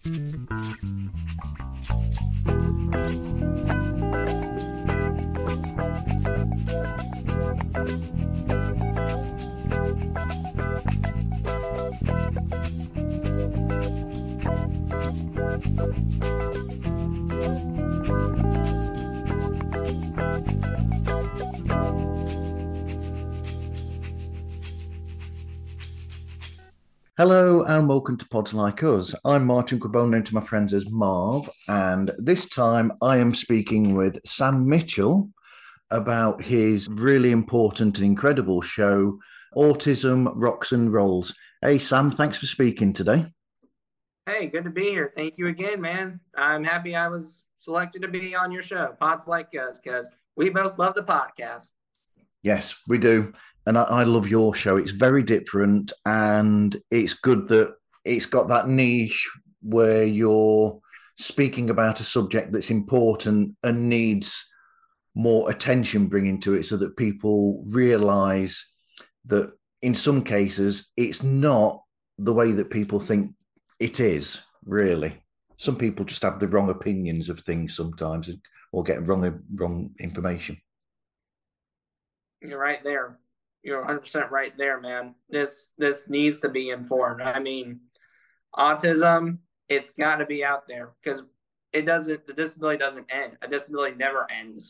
Hello and welcome to Pods Like Us. I'm Martin Crabone, known to my friends as Marv, and this time I am speaking with Sam Mitchell about his really important and incredible show, Autism Rocks and Rolls. Hey Sam, thanks for speaking today. Hey, good to be here. Thank you again, man. I'm happy I was selected to be on your show, Pods Like Us, because we both love the podcast. Yes, we do. And I love your show. It's very different and it's good that it's got that niche where you're speaking about a subject that's important and needs more attention bringing to it so that people realize that in some cases it's not the way that people think it is, really. Some people just have the wrong opinions of things sometimes or get wrong information. You're right there. You're 100% right there, man. This needs to be informed. I mean, autism, it's got to be out there because the disability doesn't end. A disability never ends.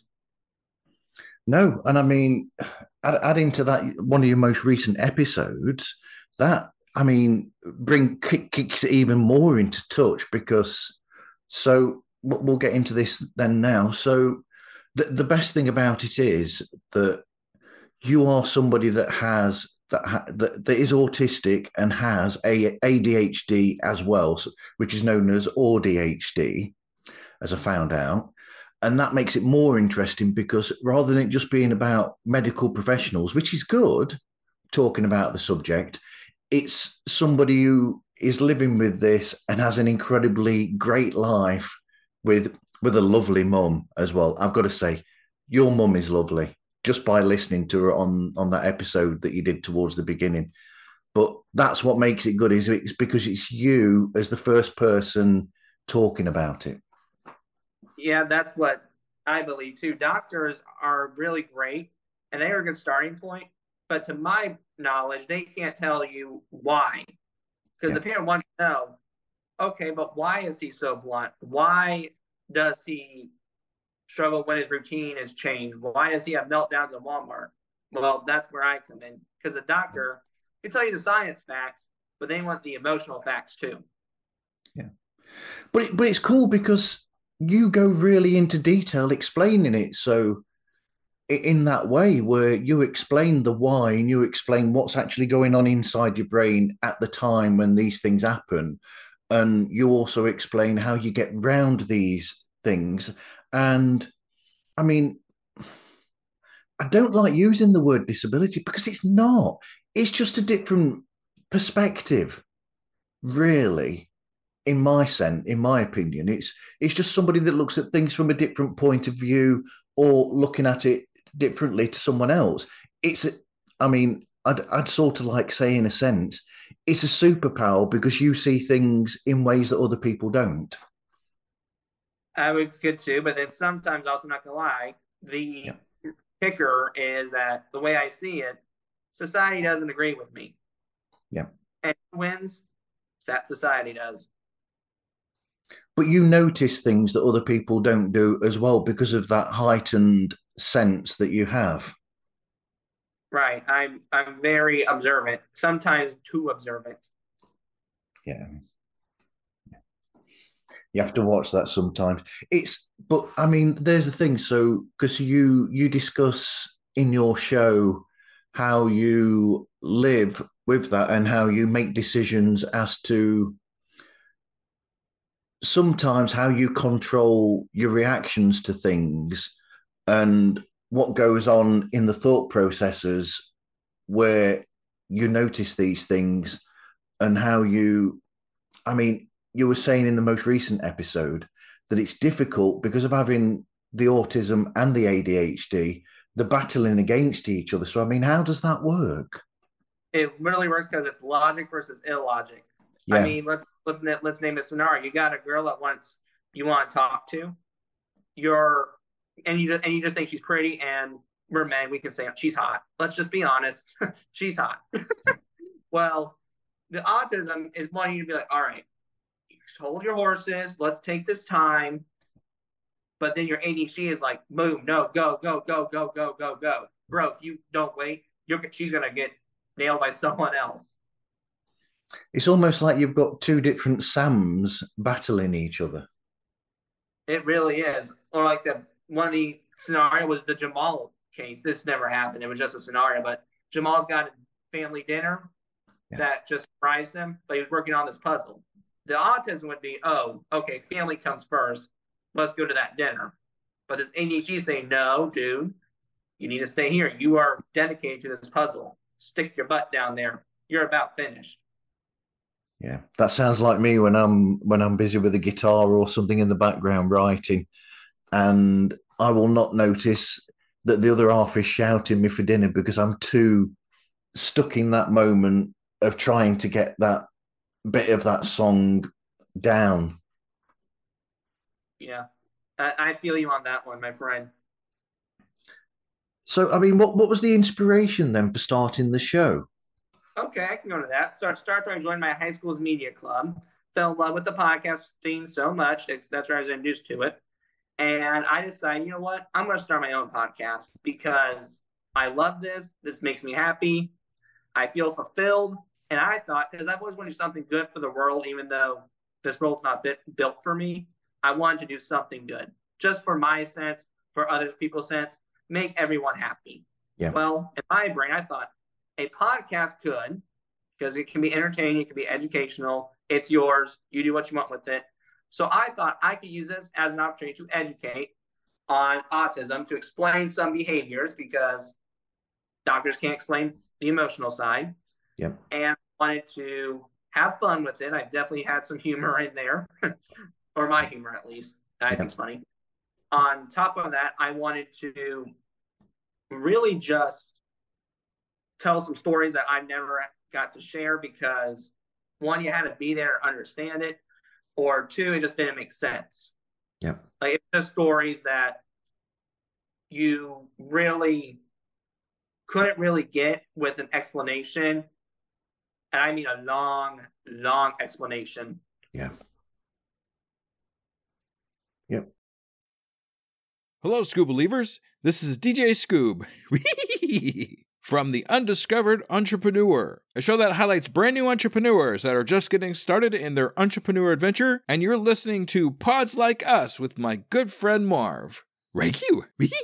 No, and I mean, adding to that, one of your most recent episodes, that I mean, kicks it even more into touch because. So we'll get into this then now. So the best thing about it is that you are somebody that has that is autistic and has a ADHD as well, which is known as ADHD, as I found out. And that makes it more interesting because rather than it just being about medical professionals, which is good, talking about the subject, it's somebody who is living with this and has an incredibly great life with a lovely mum as well. I've got to say, your mum is lovely just by listening to her on that episode that you did towards the beginning. But that's what makes it good, is it's because it's you as the first person talking about it. Yeah, that's what I believe too. Doctors are really great and they are a good starting point. But to my knowledge, they can't tell you why. Because Yeah. the parent wants to know, okay, but why is he so blunt? Why does he struggle when his routine is changed? Why does he have meltdowns at Walmart? Well, that's where I come in. Because a doctor can tell you the science facts, but they want the emotional facts too. Yeah. But it's cool because you go really into detail explaining it. So in that way where you explain the why and you explain what's actually going on inside your brain at the time when these things happen, and you also explain how you get round these things. And I mean, I don't like using the word disability because it's not. It's just a different perspective, really. In my opinion, it's just somebody that looks at things from a different point of view or looking at it differently to someone else. It's, I mean, I'd sort of like say in a sense, it's a superpower because you see things in ways that other people don't. I would good too, but then sometimes also not gonna lie, Yeah, the kicker is that the way I see it, society doesn't agree with me. yeah. And who wins? That society does. But you notice things that other people don't do as well because of that heightened sense that you have. Right. I'm very observant, sometimes too observant. Yeah. You have to watch that sometimes. But I mean, there's the thing. So, because you discuss in your show how you live with that and how you make decisions as to sometimes how you control your reactions to things and what goes on in the thought processes where you notice these things and how you I mean, you were saying in the most recent episode that it's difficult because of having the autism and the ADHD, the battling against each other. So, I mean, how does that work? It really works because it's logic versus illogic. I Yeah. mean, let's name a scenario. You got a girl that you want to talk to. You just think she's pretty, and we're men. We can say she's hot. Let's just be honest. She's hot. Well, the autism is wanting you to be like, all right, hold your horses. Let's take this time. But then your ADHD is like, boom, no, go, go, go, go, go, go, go. Bro, if you don't wait, she's gonna get nailed by someone else. It's almost like you've got two different Sams battling each other. It really is. Or like one of the scenario was the Jamal case. This never happened. It was just a scenario. But Jamal's got a family dinner that just surprised him, but he was working on this puzzle. The autism would be, oh, okay, family comes first. Let's go to that dinner. But this ADHD saying, no, dude, you need to stay here. You are dedicated to this puzzle. Stick your butt down there. You're about finished. Yeah, that sounds like me when I'm busy with a guitar or something in the background writing, and I will not notice that the other half is shouting me for dinner because I'm too stuck in that moment of trying to get that bit of that song down. Yeah, I feel you on that one, my friend. So, I mean, what was the inspiration then for starting the show? Okay, I can go to that. So I joined my high school's media club. Fell in love with the podcast thing so much. That's where I was introduced to it. And I decided, you know what? I'm going to start my own podcast because I love this. This makes me happy. I feel fulfilled. And I thought, because I've always wanted to do something good for the world, even though this world's not built for me, I wanted to do something good just for my sense, for other people's sense, make everyone happy. Yeah. Well, in my brain, I thought a podcast could, because it can be entertaining, it can be educational. It's yours. You do what you want with it. So I thought I could use this as an opportunity to educate on autism, to explain some behaviors because doctors can't explain the emotional side. Yeah. And wanted to have fun with it. I've definitely had some humor in there, or my humor at least. I think it's funny. On top of that, I wanted to really just tell some stories that I never got to share because one, you had to be there to understand it, or two, it just didn't make sense. Yeah. Like it's just stories that you really couldn't really get with an explanation. And I mean a long, long explanation. Yeah. Yep. Hello, Scoob believers. This is DJ Scoob from The Undiscovered Entrepreneur, a show that highlights brand new entrepreneurs that are just getting started in their entrepreneur adventure. And you're listening to Pods Like Us with my good friend Marv. Right, you.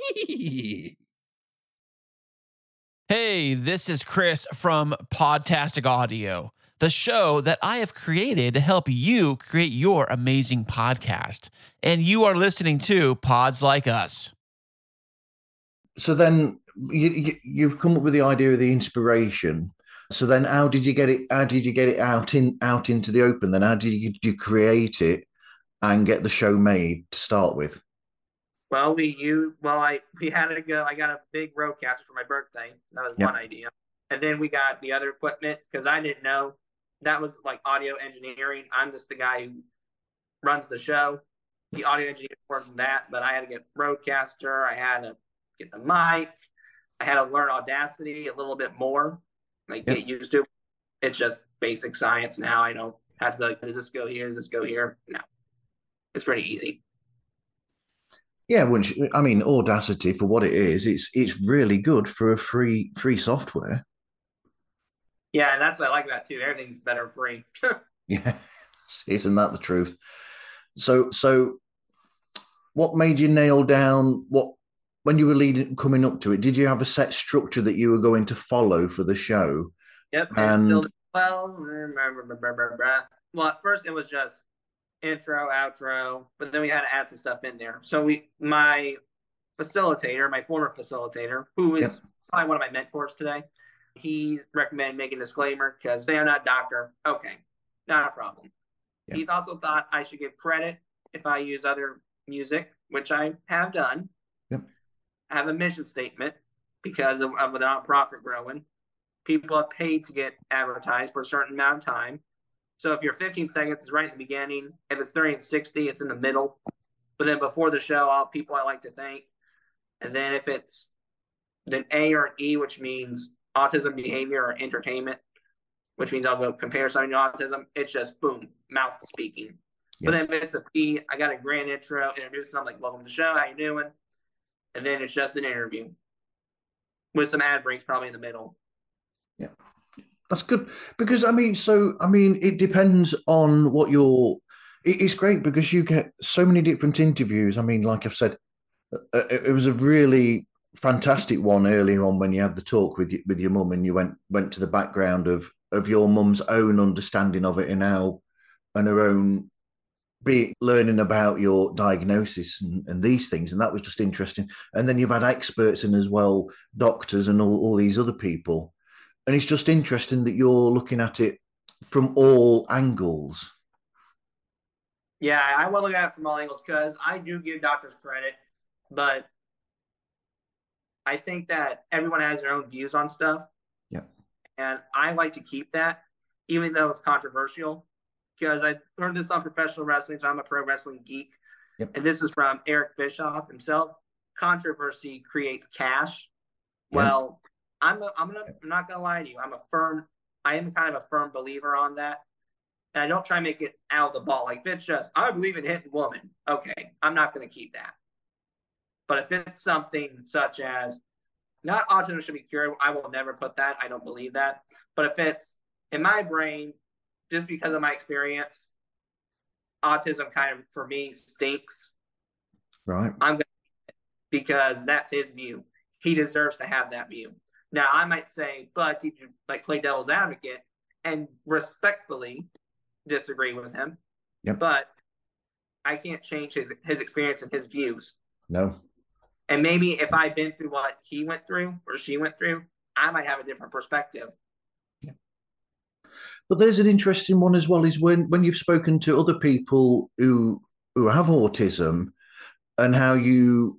Hey, this is Chris from Podtastic Audio, the show that I have created to help you create your amazing podcast. And you are listening to Pods Like Us. So then you've come up with the idea of the inspiration. So then how did you get it? How did you get it out into the open? Then how did you create it and get the show made to start with? Well, we had to go. I got a big roadcaster for my birthday. That was one idea. And then we got the other equipment because I didn't know that was like audio engineering. I'm just the guy who runs the show. The audio engineer more than that, but I had to get roadcaster. I had to get the mic. I had to learn Audacity a little bit more, get used to it. It's just basic science now. I don't have to be like, does this go here? Does this go here? No, it's pretty easy. Yeah, I mean, Audacity for what it is, it's really good for a free software. Yeah, and that's what I like about it too. Everything's better free. Yeah, isn't that the truth? So, what made you nail down when you were coming up to it? Did you have a set structure that you were going to follow for the show? Yep, and well, at first it was just intro, outro, but then we had to add some stuff in there. So my former facilitator, who is probably one of my mentors today, he recommended making a disclaimer because say I'm not a doctor. Okay, not a problem. Yep. He also thought I should give credit if I use other music, which I have done. Yep. I have a mission statement because of the nonprofit growing. People have paid to get advertised for a certain amount of time. So if you're 15 seconds, it's right in the beginning. If it's 30 and 60, it's in the middle. But then before the show, all people I like to thank. And then if it's an A or an E, which means autism behavior or entertainment, which means I'll go compare something to autism, it's just boom, mouth speaking. Yeah. But then if it's a P, I got a grand intro, introduce them, like, welcome to the show, how you doing? And then it's just an interview with some ad breaks probably in the middle. Yeah. That's good because it depends on what it's great because you get so many different interviews. I mean, like I've said, it was a really fantastic one earlier on when you had the talk with your mum and you went to the background of your mum's own understanding of it and how and her own learning about your diagnosis and these things, and that was just interesting. And then you've had experts in as well, doctors and all these other people. And it's just interesting that you're looking at it from all angles. Yeah, I will look at it from all angles because I do give doctors credit, but I think that everyone has their own views on stuff. Yeah. And I like to keep that, even though it's controversial, because I learned this on professional wrestling, so I'm a pro wrestling geek. Yep. And this is from Eric Bischoff himself. Controversy creates cash. Yep. Well, I'm not gonna lie to you. I am kind of a firm believer on that. And I don't try to make it out of the ball. Like if it's just, I believe in hitting women. Okay, I'm not gonna keep that. But if it's something such as not autism should be cured, I will never put that. I don't believe that. But if it's in my brain, just because of my experience, autism kind of for me stinks. Right. I'm gonna, because that's his view. He deserves to have that view. Now I might say, but did you like play devil's advocate and respectfully disagree with him? Yep. But I can't change his experience and his views. No. And maybe if I've been through what he went through or she went through, I might have a different perspective. Yeah. But there's an interesting one as well, is when you've spoken to other people who have autism and how you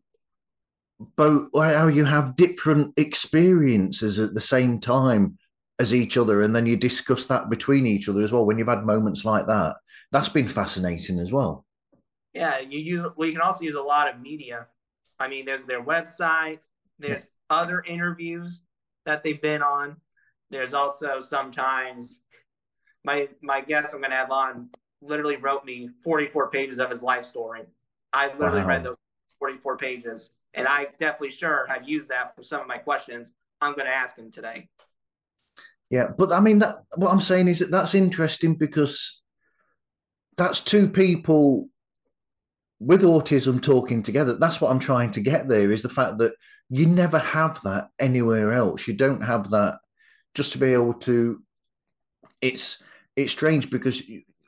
have different experiences at the same time as each other, and then you discuss that between each other as well when you've had moments like that. That's been fascinating as well. Yeah, you can also use a lot of media. I mean, there's their website, there's other interviews that they've been on. There's also sometimes my guest I'm going to have on literally wrote me 44 pages of his life story. I literally read those 44 pages, and I definitely have used that for some of my questions I'm going to ask him today. Yeah, but I mean, what I'm saying is that's interesting because that's two people with autism talking together. That's what I'm trying to get there, is the fact that you never have that anywhere else. You don't have that just to be able to. It's strange because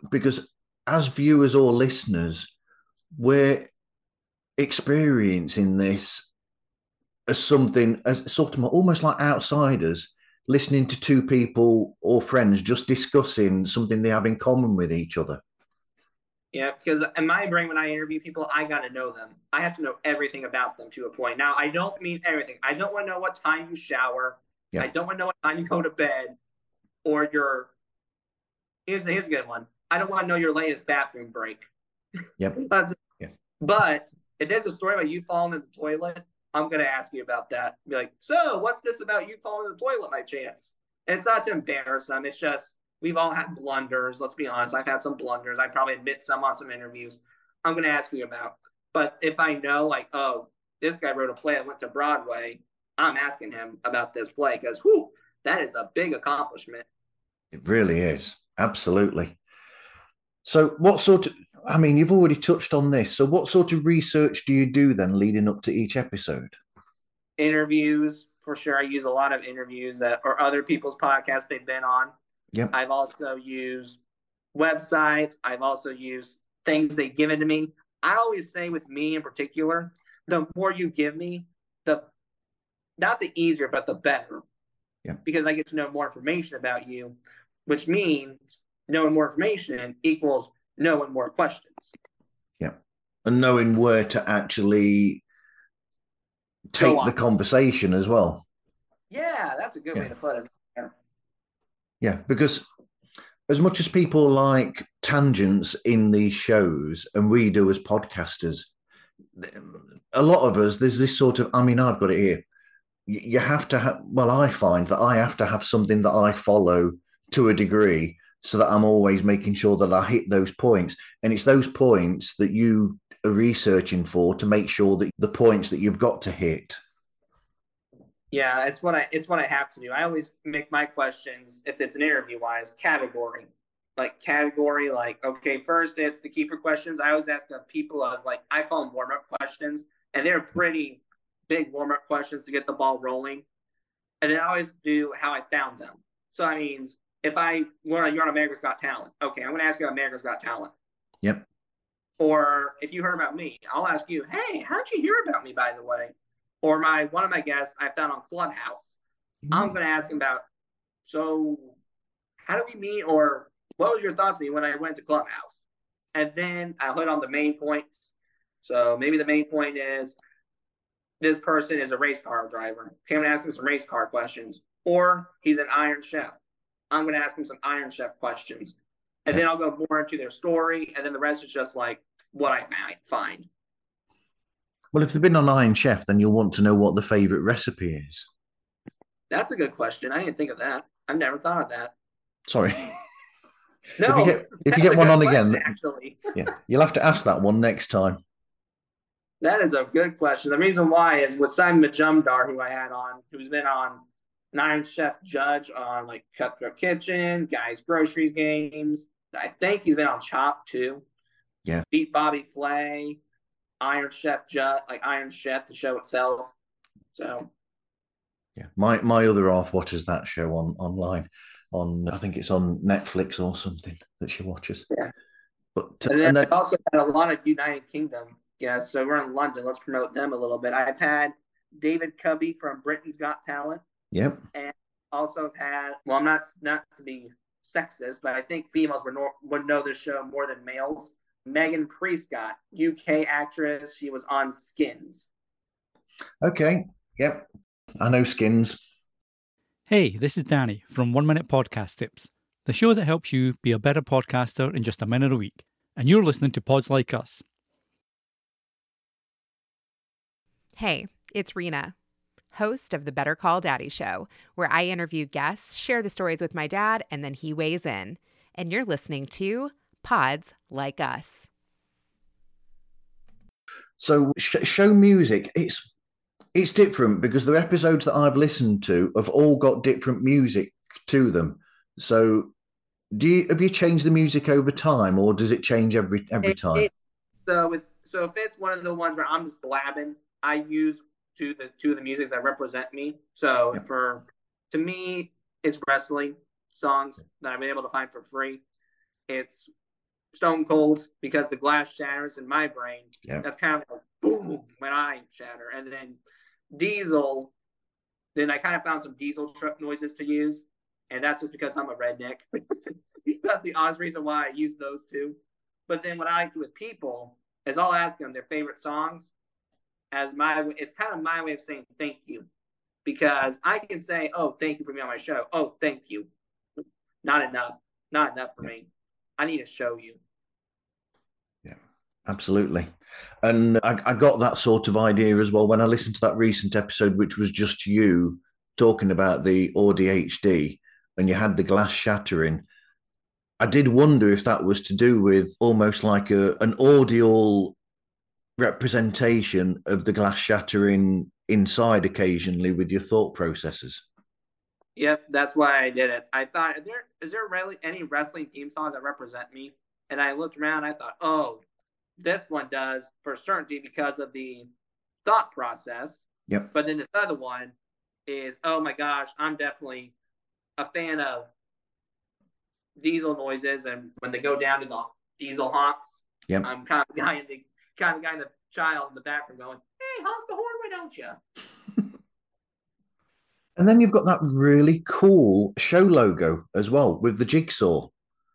as viewers or listeners, we're experiencing this as something as sort of almost like outsiders listening to two people or friends just discussing something they have in common with each other. Yeah, because in my brain, when I interview people, I got to know them. I have to know everything about them to a point. Now, I don't mean everything. I don't want to know what time you shower. Yeah. I don't want to know what time you go to bed or here's a good one. I don't want to know your latest bathroom break. Yep. But if there's a story about you falling in the toilet, I'm going to ask you about that. Be like, so what's this about you falling in the toilet by chance? And it's not to embarrass them. It's just, we've all had blunders. Let's be honest. I've had some blunders. I probably admit some on some interviews. I'm going to ask you about. But if I know, like, oh, this guy wrote a play that went to Broadway, I'm asking him about this play because, that is a big accomplishment. It really is. Absolutely. So you've already touched on this. So what sort of research do you do then leading up to each episode? Interviews, for sure. I use a lot of interviews that or other people's podcasts they've been on. Yep. I've also used websites. I've also used things they've given to me. I always say with me in particular, the more you give me, not the easier, but the better. Yeah. Because I get to know more information about you, which means knowing more information equals knowing more questions. Yeah. And knowing where to actually take the conversation as well. Yeah, that's a good way to put it. Yeah, because as much as people like tangents in these shows, and we do as podcasters, a lot of us, there's this sort of, I mean, I've got it here. You have to have, well, I find that I have to have something that I follow to a degree so that I'm always making sure that I hit those points. And it's those points that you are researching for to make sure that the points that you've got to hit. Yeah, it's what I have to do. I always make my questions, if it's an interview wise, category. Like, okay, first it's the keeper questions. I always ask people of, like, I call them warm-up questions, and they're pretty big warm-up questions to get the ball rolling. And then I always do how I found them. So that means if you're on America's Got Talent, okay, I'm going to ask you about America's Got Talent. Yep. Or if you heard about me, I'll ask you, hey, how'd you hear about me, by the way? Or one of my guests I found on Clubhouse. I'm going to ask him about, so how did we meet, or what was your thoughts of me when I went to Clubhouse? And then I'll hit on the main points. So maybe the main point is this person is a race car driver. Okay, I'm going to ask him some race car questions. Or he's an Iron Chef. I'm going to ask him some Iron Chef questions. And then I'll go more into their story. And then the rest is just like what I find. Well, if they've been on Iron Chef, then you'll want to know what the favorite recipe is. That's a good question. I didn't think of that. I've never thought of that. Sorry. No, if you get one on question, again, actually. Yeah, you'll have to ask that one next time. That is a good question. The reason why is with Simon Majumdar, who I had on, who's been on an Iron Chef judge on like Cutthroat Kitchen, Guys Groceries Games. I think he's been on Chopped too. Yeah. Beat Bobby Flay, Iron Chef judge, like Iron Chef, the show itself. So. Yeah, my other half watches that show online. I think it's on Netflix or something that she watches. Yeah. But and then I've also had a lot of United Kingdom guests. So we're in London. Let's promote them a little bit. I've had David Cubby from Britain's Got Talent. Yep. And also had, well, I'm not to be sexist, but I think females would know this show more than males. Megan Prescott, UK actress. She was on Skins. Okay. Yep. I know Skins. Hey, this is Danny from 1 Minute Podcast Tips, the show that helps you be a better podcaster in just a minute a week. And you're listening to Pods Like Us. Hey, it's Rena, host of the Better Call Daddy Show, where I interview guests, share the stories with my dad, and then he weighs in. And you're listening to Pods Like Us. So show music, it's different because the episodes that I've listened to have all got different music to them. So have you changed the music over time, or does it change every time? So if it's one of the ones where I'm just blabbing, I use two of the musics that represent me. So to me, it's wrestling songs that I've been able to find for free. It's Stone Cold's Because the Glass Shatters in my brain. Yeah. That's kind of like boom when I shatter. And then Diesel, then I kind of found some Diesel truck noises to use. And that's just because I'm a redneck. That's the honest reason why I use those two. But then what I do with people is I'll ask them their favorite songs it's kind of my way of saying thank you. Because I can say, oh, thank you for being on my show. Oh, thank you. Not enough for me. I need to show you. Yeah, absolutely. And I got that sort of idea as well when I listened to that recent episode, which was just you talking about the ADHD and you had the glass shattering. I did wonder if that was to do with almost like an audio representation of the glass shattering inside occasionally with your thought processes. Yep, that's why I did it. I thought, is there really any wrestling theme songs that represent me? And I looked around, I thought, oh, this one does for certainty because of the thought process. Yep. But then this other one is, oh my gosh, I'm definitely a fan of diesel noises, and when they go down to the diesel honks, yep. I'm kind of the guy in the child in the background going, hey, honk the horn, why don't you? And then you've got that really cool show logo as well with the jigsaw.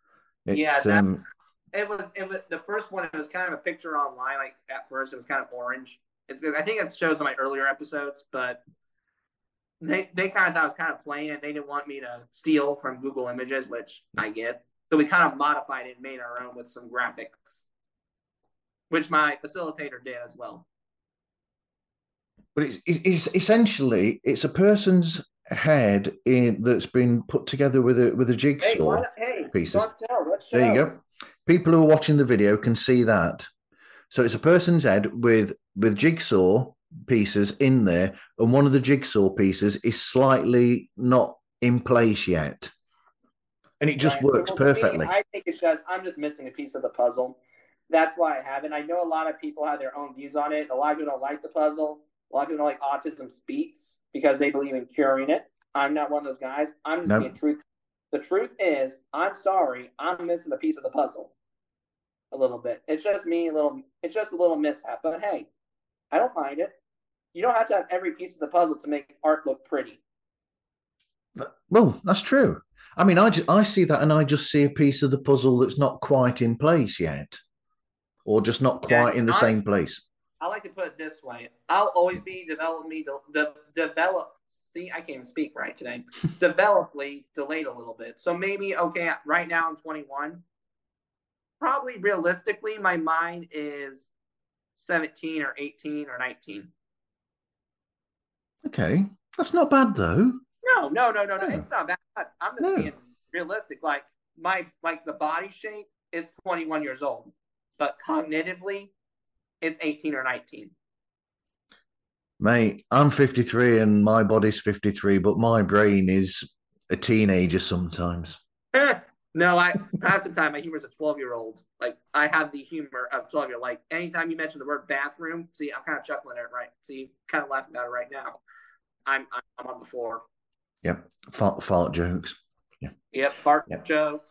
It was the first one. It was kind of a picture online. Like at first, it was kind of orange. I think it shows on my earlier episodes, but they kind of thought it was kind of plain, and they didn't want me to steal from Google Images, which I get. So we kind of modified it and made our own with some graphics, which my facilitator did as well. But it's essentially it's a person's head that's been put together with a jigsaw pieces. There you go. People who are watching the video can see that. So it's a person's head with jigsaw pieces in there, and one of the jigsaw pieces is slightly not in place yet, and it just works perfectly. I think it's just I'm just missing a piece of the puzzle. That's why I have it. I know a lot of people have their own views on it. A lot of people don't like the puzzle. A lot of people don't like autism speaks because they believe in curing it. I'm not one of those guys. I'm just being truth. The truth is, I'm sorry, I'm missing a piece of the puzzle a little bit. It's just me it's just a little mishap. But hey, I don't mind it. You don't have to have every piece of the puzzle to make art look pretty. Well, that's true. I mean, I see that and I just see a piece of the puzzle that's not quite in place yet, or just not quite in the same place. I like to put it this way. I'll always be see, I can't even speak right today. Developly delayed a little bit. So maybe, okay, right now I'm 21. Probably realistically, my mind is 17 or 18 or 19. Okay. That's not bad though. No. It's not bad. I'm just being realistic. Like the body shape is 21 years old, but cognitively, it's 18 or 19. Mate, I'm 53 and my body's 53, but my brain is a teenager sometimes. No, half the time my humor is a 12-year-old. Like I have the humor of 12-year-old. Like anytime you mention the word bathroom, see, I'm kind of chuckling at it, right? See, kind of laughing about it right now. I'm on the floor. Yep. Fart jokes. Yeah. Yep. Fart jokes.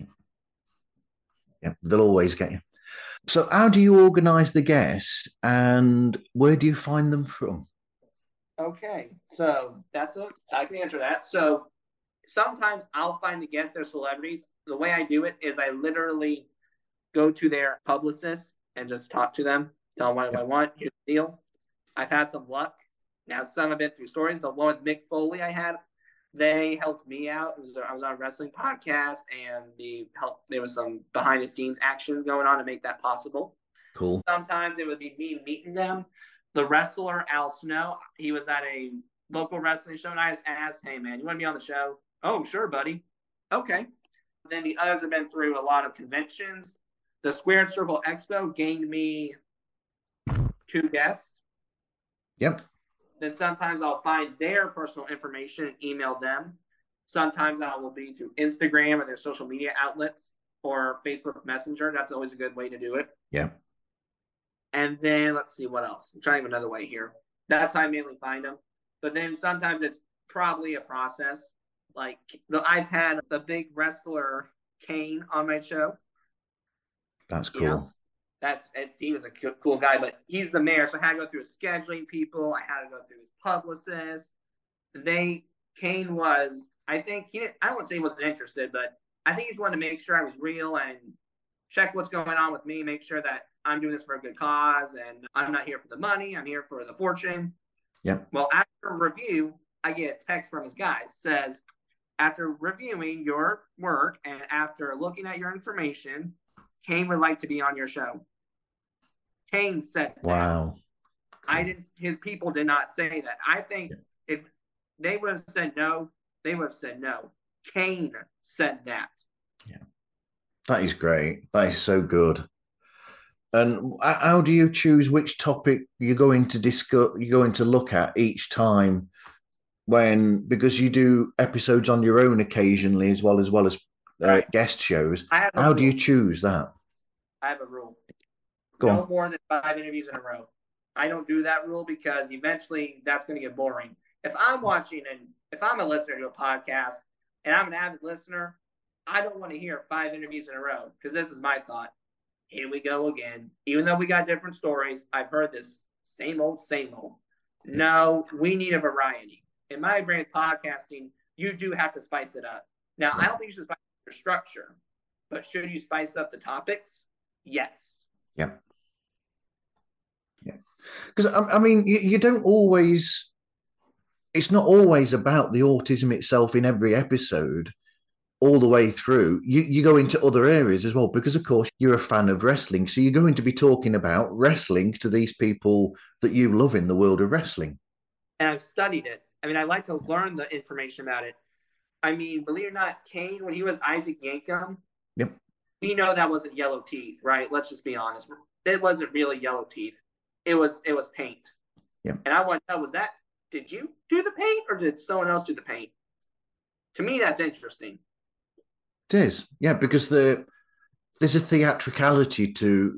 Yeah. They'll always get you. So how do you organize the guests and where do you find them from? Okay. So I can answer that. So sometimes I'll find the guests, they're celebrities. The way I do it is I literally go to their publicist and just talk to them, tell them what I want. Here's the deal. I've had some luck. Now, some have been through stories. The one with Mick Foley I had, they helped me out. I was on a wrestling podcast, and there was some behind-the-scenes action going on to make that possible. Cool. Sometimes it would be me meeting them. The wrestler, Al Snow, he was at a local wrestling show, and I just asked, hey, man, you want to be on the show? Oh, sure, buddy. Okay. Then the others have been through a lot of conventions. The Squared Circle Expo gained me 2 guests. Yep. Then sometimes I'll find their personal information and email them. Sometimes I will be through Instagram or their social media outlets or Facebook Messenger. That's always a good way to do it. Yeah. And then let's see what else. I'm trying another way here. That's how I mainly find them. But then sometimes it's probably a process. Like I've had the big wrestler Kane on my show. That's cool. You know? He was a cool guy, but he's the mayor, so I had to go through his scheduling people. I had to go through his publicist. Kane was, I think I wouldn't say he wasn't interested, but I think he just wanted to make sure I was real and check what's going on with me, make sure that I'm doing this for a good cause, and I'm not here for the money, I'm here for the fortune. Yeah. Well, after a review, I get a text from his guy. It says, after reviewing your work and after looking at your information, Kane would like to be on your show. Kane said that. Wow. His people did not say that. I think if they would have said no, they would have said no. Kane said that. Yeah. That is great. That is so good. And how do you choose which topic you're going to discuss, you're going to look at each time because you do episodes on your own occasionally as well as guest shows. How do you choose that? I have a rule. Go on. No more than 5 interviews in a row. I don't do that rule because eventually that's going to get boring. If I'm a listener to a podcast and I'm an avid listener, I don't want to hear 5 interviews in a row because this is my thought. Here we go again. Even though we got different stories, I've heard this same old. No, we need a variety. In my brain, podcasting, you do have to spice it up. Now, I don't think you should spice up your structure, but should you spice up the topics? Yes. Yeah. Yeah. Because, I mean, you don't always, it's not always about the autism itself in every episode. all the way through, you go into other areas as well, because of course you're a fan of wrestling. So you're going to be talking about wrestling to these people that you love in the world of wrestling. And I've studied it. I mean, I like to learn the information about it. I mean, believe it or not, Kane, when he was Isaac Yankem, Yep. we know that wasn't yellow teeth, right? Let's just be honest. It wasn't really yellow teeth. It was paint. Yep. And I want to know, did you do the paint or did someone else do the paint? To me, that's interesting. It is, yeah, because there's a theatricality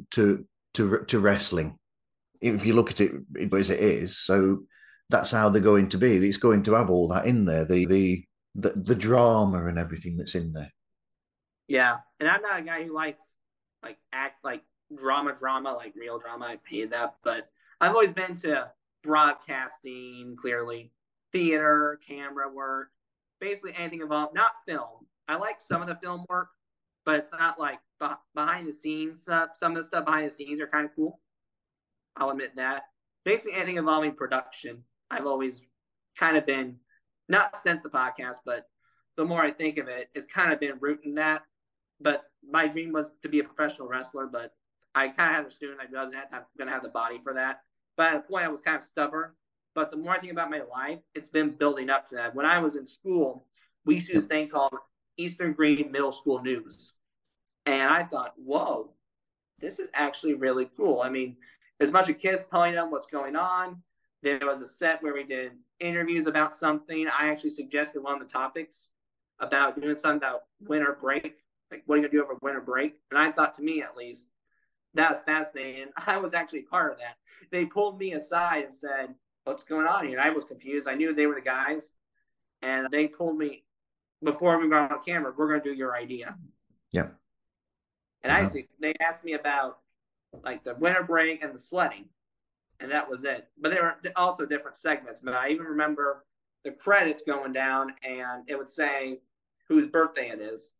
to wrestling. If you look at it as it is, so that's how they're going to be. It's going to have all that in there, the drama and everything that's in there. Yeah, and I'm not a guy who likes act like drama, like real drama. I hate that, but I've always been to broadcasting, clearly, theater, camera work, basically anything involved, not film. I like some of the film work, but it's not like behind the scenes stuff. Some of the stuff behind the scenes are kind of cool. I'll admit that. Basically anything involving production. I've always kind of been, not since the podcast, but the more I think of it, it's kind of been rooting that. But my dream was to be a professional wrestler, but I kind of had a student that doesn't have going to have the body for that. But at a point, I was kind of stubborn. But the more I think about my life, it's been building up to that. When I was in school, we used to do this thing called Eastern Green Middle School News. And I thought, whoa, this is actually really cool. I mean, there's a bunch of kids telling them what's going on. There was a set where we did interviews about something. I actually suggested one of the topics about doing something about winter break. Like, what are you going to do over winter break? And I thought, to me at least, that was fascinating. I was actually part of that. They pulled me aside and said, what's going on here? I was confused. I knew they were the guys. And they told me, before we got on camera, we're going to do your idea. Yeah. And they asked me about like the winter break and the sledding. And that was it. But there were also different segments. But I even remember the credits going down and it would say whose birthday it is.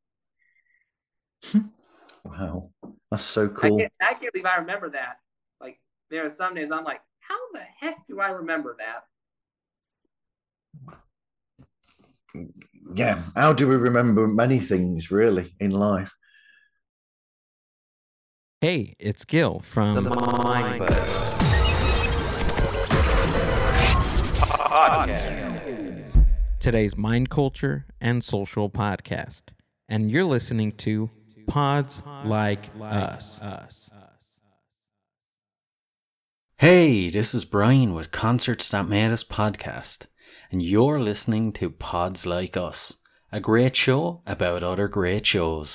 Wow. That's so cool. I can't believe I remember that. Like, there are some days I'm like, how the heck do I remember that? Yeah. How do we remember many things, really, in life? Hey, it's Gil from the Mind Buzz Podcast. Today's mind culture and social podcast. And you're listening to Pods Like Us. Hey, this is Brian with Concerts That Made Us podcast, and you're listening to Pods Like Us, a great show about other great shows.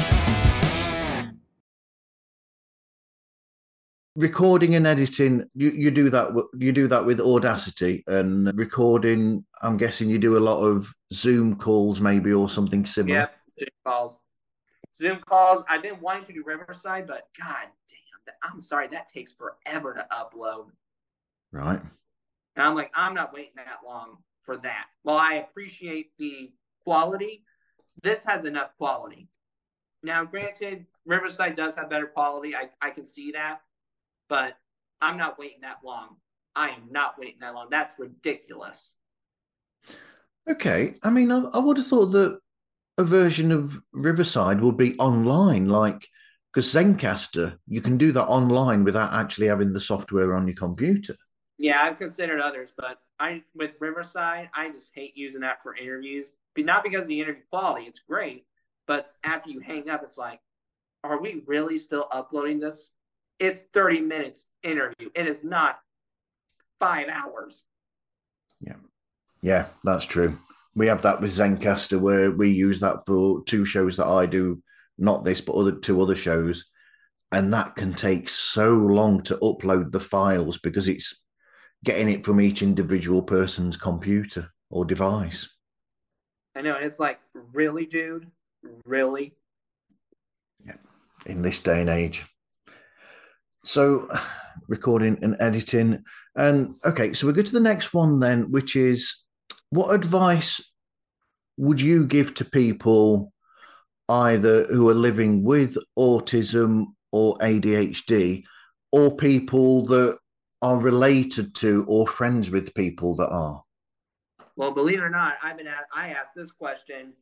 Recording and editing, you do that with Audacity, and recording, I'm guessing you do a lot of Zoom calls maybe or something similar. Yeah, Zoom calls. I've been wanting to do Riverside, but god damn, I'm sorry, that takes forever to upload. Right. And I'm like, I'm not waiting that long for that. While I appreciate the quality, this has enough quality. Now, granted, Riverside does have better quality. I can see that. But I'm not waiting that long. I am not waiting that long. That's ridiculous. Okay. I mean, I would have thought that a version of Riverside would be online, like, because Zencastr, you can do that online without actually having the software on your computer. Yeah, I've considered others, but with Riverside, I just hate using that for interviews. But not because of the interview quality, it's great, but after you hang up, it's like, are we really still uploading this? It's 30 minutes interview. It is not 5 hours. Yeah, that's true. We have that with Zencastr, where we use that for 2 shows that I do, not this, but 2 other shows. And that can take so long to upload the files because it's getting it from each individual person's computer or device. I know. And it's like, really, dude? Really? Yeah, in this day and age. So, recording and editing. And okay, so we go to the next one then, which is, what advice would you give to people either who are living with autism or ADHD, or people that are related to or friends with people that are? Well, believe it or not, I asked this question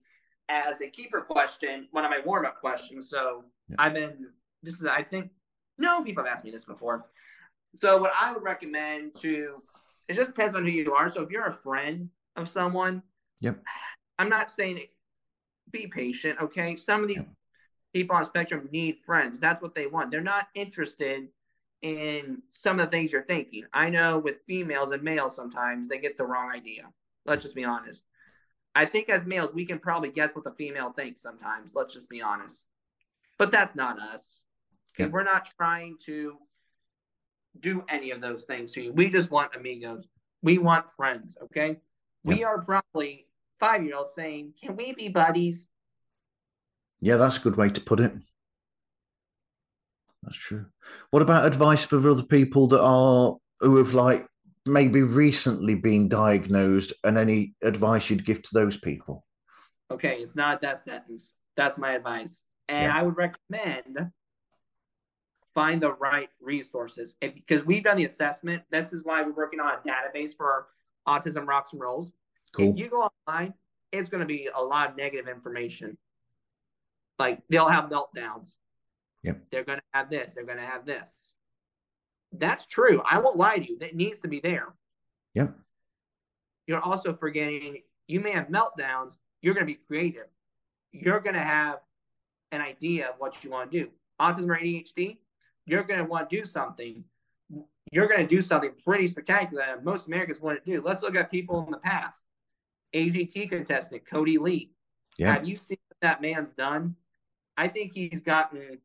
as a keeper question, one of my warm-up questions. So I think people have asked me this before. So what I would recommend it just depends on who you are. So if you're a friend of someone, I'm not saying be patient, okay? Some of these people on the spectrum need friends. That's what they want. They're not interested in some of the things you're thinking. I know with females and males, sometimes they get the wrong idea. Let's just be honest. I think as males, we can probably guess what the female thinks sometimes. Let's just be honest. But that's not us. Okay? We're not trying to do any of those things to you. We just want amigos. We want friends, okay? We are probably 5-year-olds saying, can we be buddies? Yeah, that's a good way to put it. That's true. What about advice for other people who have like maybe recently been diagnosed, and any advice you'd give to those people? Okay, it's not that sentence. That's my advice. And I would recommend find the right resources. Because we've done the assessment. This is why we're working on a database for Autism Rocks and Rolls. Cool. If you go online, it's going to be a lot of negative information. Like, they'll have meltdowns. They're going to have this. They're going to have this. That's true. I won't lie to you. That needs to be there. You're also forgetting you may have meltdowns. You're going to be creative. You're going to have an idea of what you want to do. Autism or ADHD, you're going to want to do something. You're going to do something pretty spectacular that most Americans want to do. Let's look at people in the past. AGT contestant Cody Lee. Have you seen what that man's done? I think he's gotten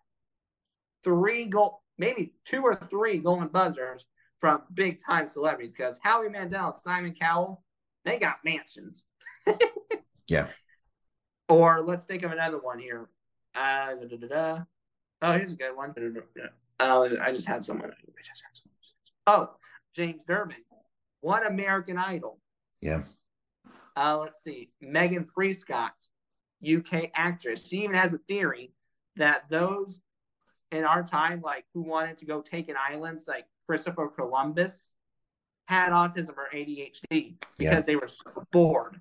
2 or 3 golden buzzers from big time celebrities, because Howie Mandel and Simon Cowell, they got mansions. Or let's think of another one here. Oh, here's a good one. I just had someone. Oh, James Durbin, One American Idol. Let's see. Megan Prescott, UK actress. She even has a theory that those in our time, like who wanted to go take an islands, like Christopher Columbus, had autism or ADHD because they were so bored.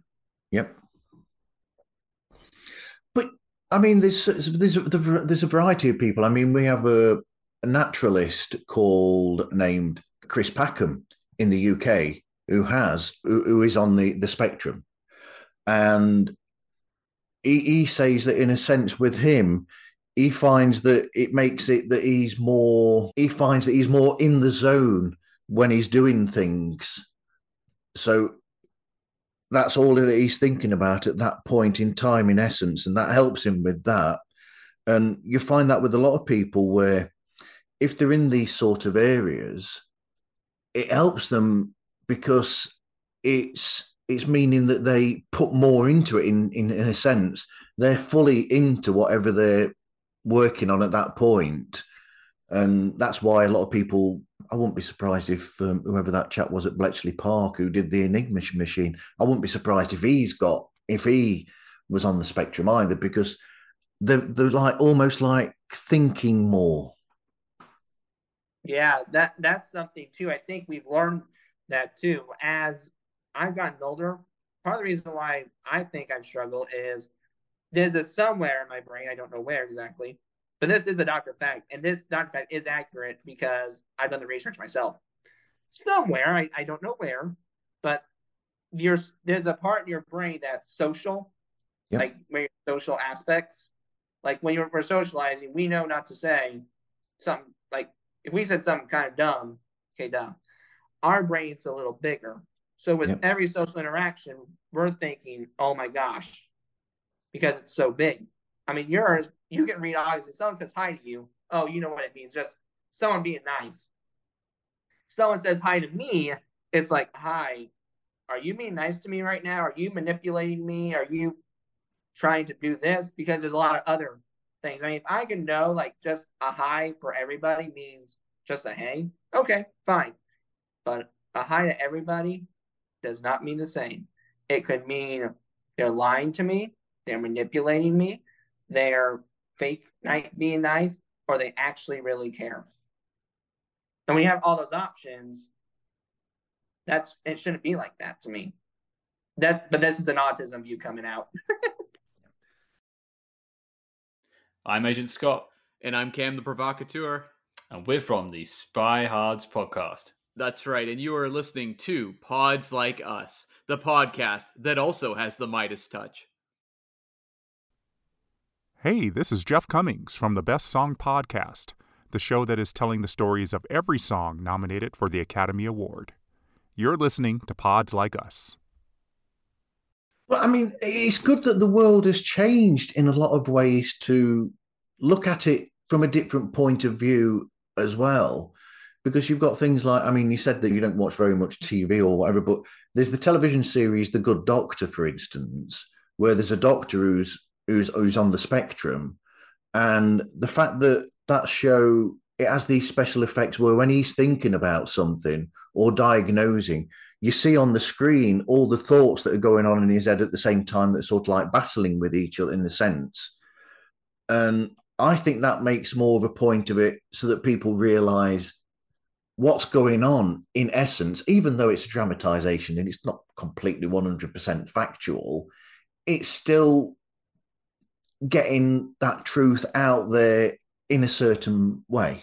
But I mean, there's a variety of people. I mean, we have a naturalist named Chris Packham in the UK who is on the spectrum, and he says that in a sense with him, he finds that it makes it that he's more in the zone when he's doing things. So that's all that he's thinking about at that point in time, in essence, and that helps him with that. And you find that with a lot of people, where if they're in these sort of areas, it helps them because it's meaning that they put more into it in a sense. They're fully into whatever they're working on at that point. And that's why a lot of people, I wouldn't be surprised if whoever that chap was at Bletchley Park who did the Enigma machine, I wouldn't be surprised if he was on the spectrum either, because they're like almost like thinking more. Yeah, that's something too. I think we've learned that too. As I've gotten older, part of the reason why I think I've struggled is there's a somewhere in my brain, I don't know where exactly, but this is a doctor fact, and this doctor fact is accurate because I've done the research myself. Somewhere, I don't know where, but there's a part in your brain that's social, like where your social aspects. Like when we're socializing, we know not to say something like, if we said something kind of dumb, okay, dumb, our brain's a little bigger. So with every social interaction, we're thinking, oh my gosh, because it's so big. I mean, yours, you can read obviously. Someone says hi to you. Oh, you know what it means. Just someone being nice. Someone says hi to me. It's like, hi, are you being nice to me right now? Are you manipulating me? Are you trying to do this? Because there's a lot of other things. I mean, if I can know like just a hi for everybody means just a hey, okay, fine. But a hi to everybody does not mean the same. It could mean they're lying to me, they're manipulating me, they're fake being nice, or they actually really care. And when you have all those options, it shouldn't be like that to me. But this is an autism view coming out. I'm Agent Scott, And I'm Cam the Provocateur. and we're from the Spy Hards podcast. That's right, and you are listening to Pods Like Us, the podcast that also has the Midas touch. Hey, this is Jeff Cummings from the Best Song Podcast, the show that is telling the stories of every song nominated for the Academy Award. You're listening to Pods Like Us. Well, I mean, it's good that the world has changed in a lot of ways to look at it from a different point of view as well. Because you've got things like, I mean, you said that you don't watch very much TV or whatever, but there's the television series The Good Doctor, for instance, where there's a doctor who's on the spectrum. And the fact that that show, it has these special effects where when he's thinking about something or diagnosing, you see on the screen all the thoughts that are going on in his head at the same time that sort of like battling with each other in a sense. And I think that makes more of a point of it so that people realize what's going on in essence, even though it's a dramatization and it's not completely 100% factual, it's still getting that truth out there in a certain way.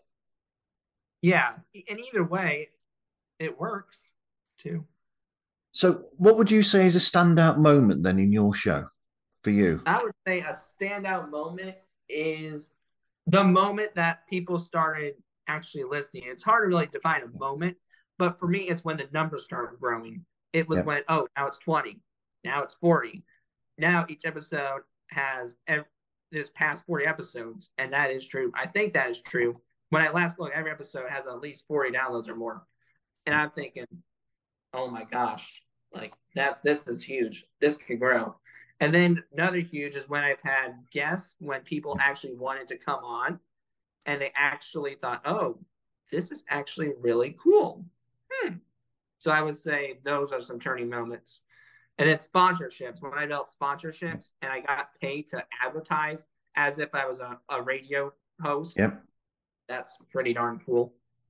Yeah, and either way, it works too. So what would you say is a standout moment then in your show for you? I would say a standout moment is the moment that people started actually listening. It's hard to really define a moment, but for me, it's when the numbers started growing. It was when, now it's 20, now it's 40. Now each episode has this past 40 episodes, and that is true. I think that is true. When I last looked, every episode has at least 40 downloads or more. And I'm thinking, oh my gosh, like this is huge. This could grow. And then another huge is when I've had guests, when people actually wanted to come on and they actually thought, oh, this is actually really cool. So I would say those are some turning moments. And then sponsorships. When I developed sponsorships and I got paid to advertise as if I was a radio host, that's pretty darn cool.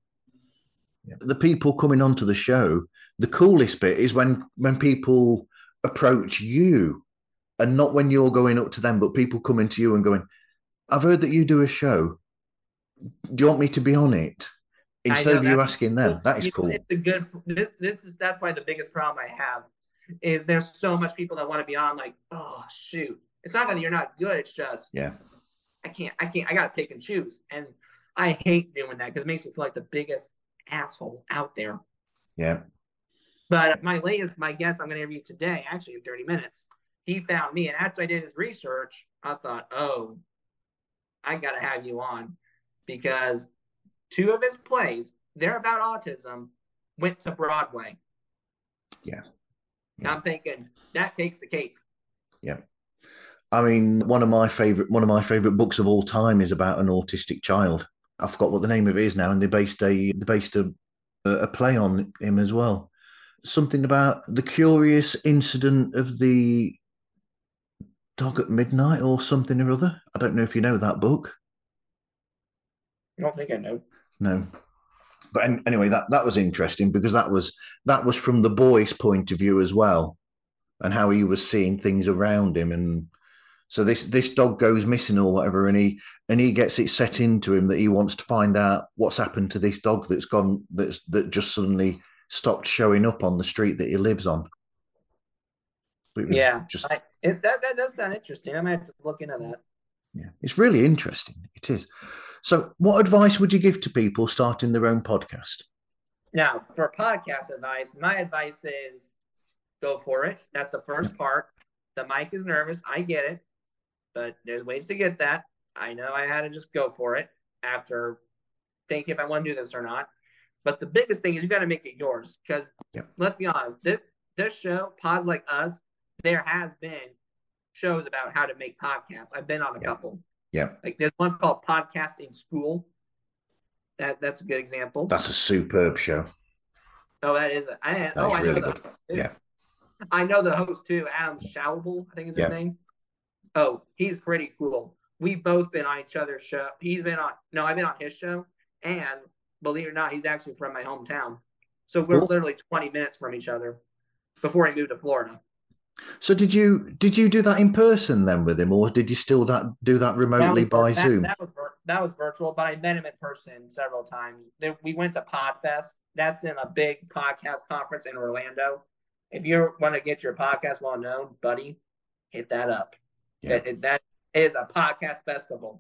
The people coming onto the show, the coolest bit is when people approach you and not when you're going up to them, but people coming to you and going, I've heard that you do a show. Do you want me to be on it? Instead of you asking them. That is cool. It's a good, that's probably the biggest problem I have is there's so much people that want to be on, like, oh shoot. It's not that you're not good, it's just I can't, I gotta pick and choose. And I hate doing that because it makes me feel like the biggest asshole out there. Yeah. But my guest I'm gonna interview today, actually in 30 minutes, he found me, and after I did his research, I thought, oh, I gotta have you on because 2 of his plays, they're about autism, went to Broadway. Yeah. I'm thinking that takes the cake. Yeah. I mean, one of my favorite books of all time is about an autistic child. I forgot what the name of it is now, and they based a play on him as well. Something about the curious incident of the dog at midnight or something or other. I don't know if you know that book. I don't think I know. No. But anyway, that was interesting because that was from the boy's point of view as well, and how he was seeing things around him. And so this dog goes missing or whatever, and he gets it set into him that he wants to find out what's happened to this dog that just suddenly stopped showing up on the street that he lives on. That does sound interesting. I might have to look into that. Yeah, it's really interesting. It is. So what advice would you give to people starting their own podcast? Now, for podcast advice, my advice is go for it. That's the first part. The mic is nervous. I get it. But there's ways to get that. I know I had to just go for it after thinking if I want to do this or not. But the biggest thing is you got to make it yours. Because let's be honest, this show, Pods Like Us, there has been shows about how to make podcasts. I've been on a couple. Yeah. Like there's one called Podcasting School. That's a good example. That's a superb show. Oh, that is it. I know that. Yeah. I know the host too, Adam Schauble, I think is his name. Oh, he's pretty cool. We've both been on each other's show. I've been on his show. And believe it or not, he's actually from my hometown. So we're literally 20 minutes from each other before he moved to Florida. So did you do that in person then with him, or did you still do that remotely by Zoom? That was virtual, but I met him in person several times. We went to PodFest. That's in a big podcast conference in Orlando. If you want to get your podcast well known, buddy, hit that up. Yeah. That is a podcast festival.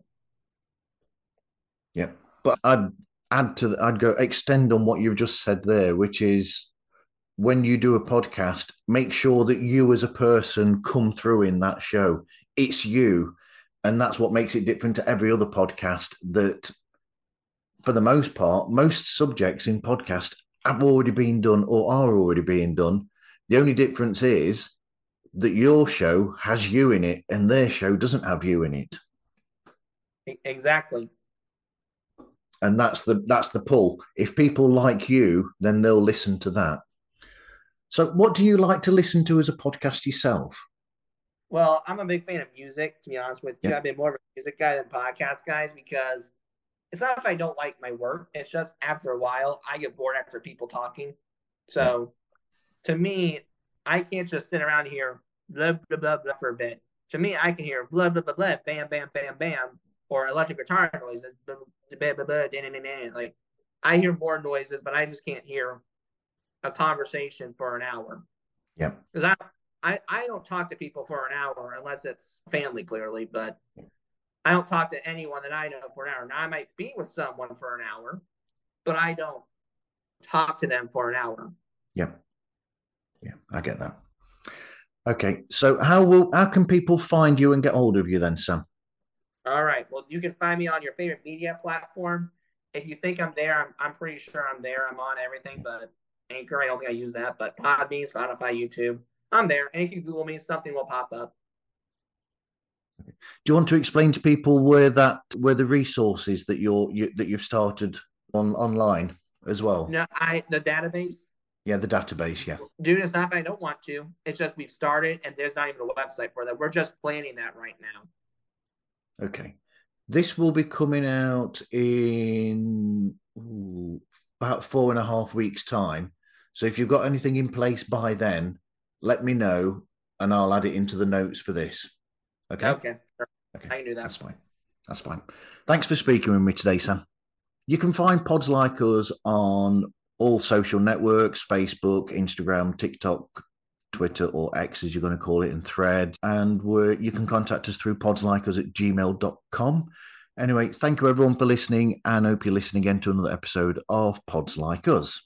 Yeah, but I'd go extend on what you've just said there, which is when you do a podcast, make sure that you as a person come through in that show. It's you. And that's what makes it different to every other podcast, that for the most part, most subjects in podcast have already been done or are already being done. The only difference is that your show has you in it and their show doesn't have you in it. Exactly. And that's the pull. If people like you, then they'll listen to that. So what do you like to listen to as a podcast yourself? Well, I'm a big fan of music, to be honest with you. Yeah. I've been more of a music guy than podcast guys because it's not if I don't like my work. It's just after a while, I get bored after people talking. So to me, I can't just sit around here, blah, blah, blah, blah for a bit. To me, I can hear blah, blah, blah, blah, bam, bam, bam, bam, or electric guitar noises, blah, blah, blah, blah, da, da, da, da. Like, I hear more noises, but I just can't hear a conversation for an hour. Yeah. Because I don't talk to people for an hour unless it's family, clearly, but I don't talk to anyone that I know for an hour. Now, I might be with someone for an hour, but I don't talk to them for an hour. Yeah. Yeah, I get that. Okay, so how can people find you and get hold of you then, Sam? All right. Well, you can find me on your favorite media platform. If you think I'm there, I'm pretty sure I'm there. I'm on everything, but Anchor, I don't think I use that, but Podbean, Spotify, YouTube, I'm there. And if you Google me, something will pop up. Do you want to explain to people where the resources that you've started online as well? No, the database. Yeah, the database. Yeah. Dude, it's not that I don't want to. It's just we've started, and there's not even a website for that. We're just planning that right now. Okay, this will be coming out in about 4.5 weeks' time. So if you've got anything in place by then, let me know, and I'll add it into the notes for this. Okay. Okay. I can do that. That's fine. Thanks for speaking with me today, Sam. You can find Pods Like Us on all social networks: Facebook, Instagram, TikTok, Twitter, or X as you're going to call it, and Threads. And you can contact us through podslikeus@gmail.com. Anyway, thank you everyone for listening, and hope you listen again to another episode of Pods Like Us.